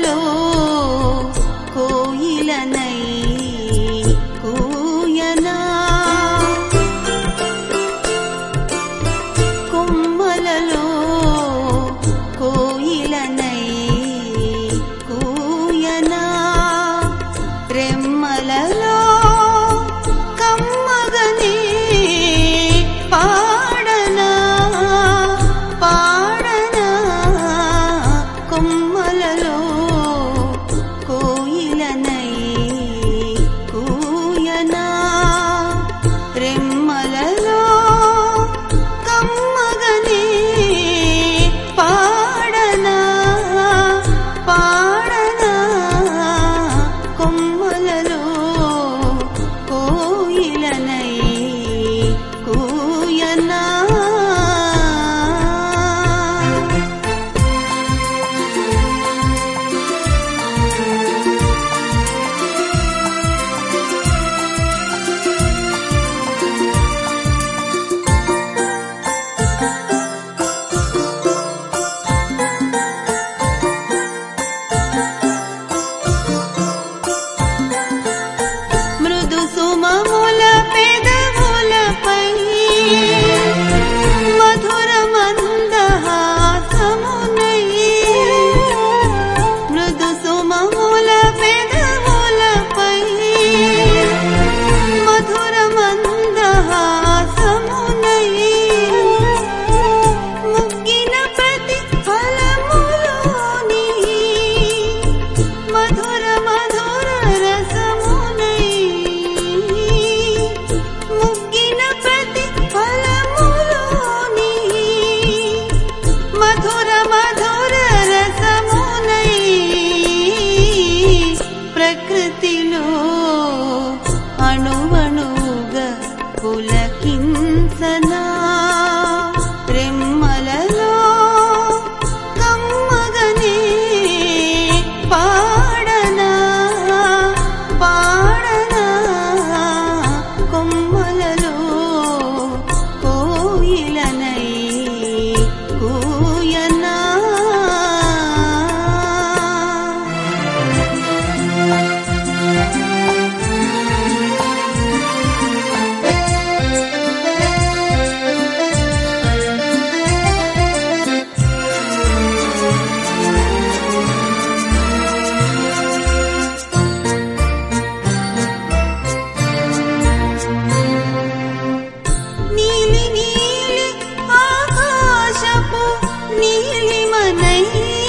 కొమ్మలలో కోయిలనై కూయనా కొమ్మలలో కోయిలనై కూయనా రెమ్మలలో కమ్మగనే పాడనా పాడనా కొమ్మలలో కోయిలనై కూయనా రెమ్మలలో కమ్మగనే పాడనా పాడనా కొమ్మలలో కోయిలనై కూయనా మృదు సుమముల పెదవులపై మధుర మందహాసమునై మృదు సుమముల పెదవులపై మధుర మందహాసమునై ముగ్గిన ప్రతి ఫలములోని మధుర మధుర రసమునై ముగ్గిన ప్రతి ఫలములోని మధుర మధుర రసమునై ప్రకృతిలో అణువణువుగా పులకించనా రెమ్మలలో కమ్మగనే పాడనా పాడనా కొమ్మలలో కోయిలనై కూయనా నీలి నీలి ఆకాశపు నీలిమనై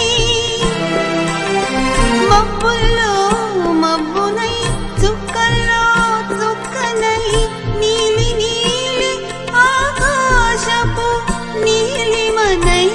మబ్బుల్లో మబ్బునై చుక్కల్లో చుక్కనై నీలి నీలి ఆకాశపు నీలిమనై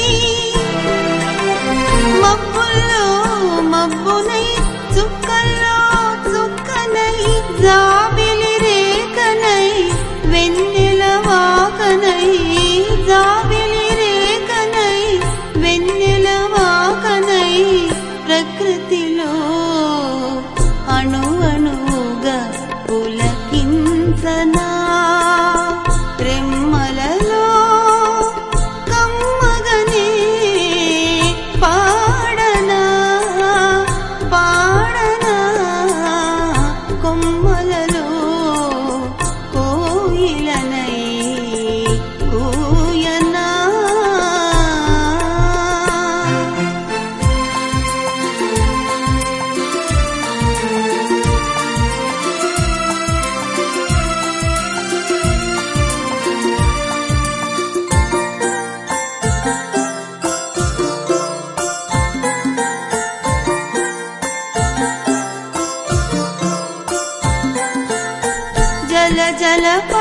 మబ్బుల్లో మబ్బునై చుక్కల్లో చుక్కనై జాబిలి రేఖనై వెన్నెల వాకనై జాబిలి రేఖనై వెన్నెల వాకనై ప్రకృతిలో అణువణువుగా పులకించనా రెమ్మలలో కమ్మగనే పాడనా పాడనా కొమ్మలలో కోయిలనై కూయనా జల జల